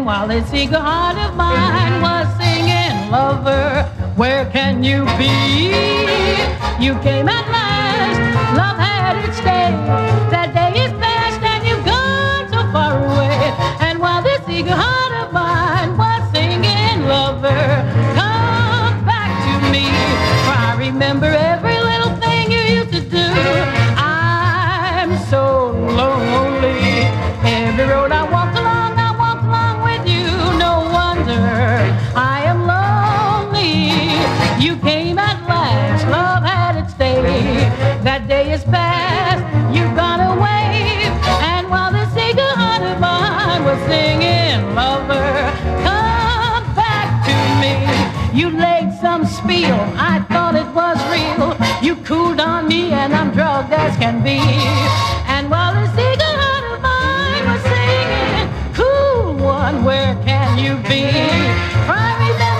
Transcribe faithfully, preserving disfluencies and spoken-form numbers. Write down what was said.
And while this eager heart of mine was singing, lover, where can you be? You came at last, love had its day. That day is past and you've gone so far away. And while this eager heart of mine was singing, lover, come back to me. For I remember every little thing you used to do. I'm so lonely. Every road I walked along, I walked along with you. No wonder I am lonely. You came at last, love had its day. That day is past, you've gone away. And while this eager heart of mine was singing, lover, come back to me. You laid some spiel, I thought it was real. You cooled on me and I'm drugged as can be. And while this eager heart of mine was singing, cool one, where can you be? For I remember